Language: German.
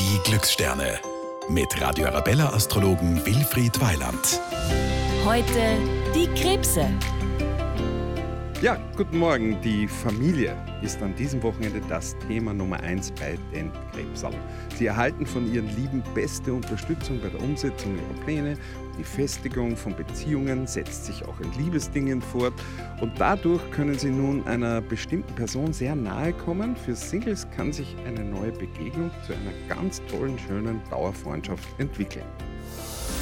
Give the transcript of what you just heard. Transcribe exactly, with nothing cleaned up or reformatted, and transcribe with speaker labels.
Speaker 1: Die Glückssterne mit Radio Arabella Astrologen Wilfried Weiland.
Speaker 2: Heute die Krebse.
Speaker 3: Ja, guten Morgen. Die Familie ist an diesem Wochenende das Thema Nummer eins bei den Krebsern. Sie erhalten von ihren Lieben beste Unterstützung bei der Umsetzung ihrer Pläne. Die Festigung von Beziehungen setzt sich auch in Liebesdingen fort. Und dadurch können sie nun einer bestimmten Person sehr nahe kommen. Für Singles kann sich eine neue Begegnung zu einer ganz tollen, schönen Dauerfreundschaft entwickeln.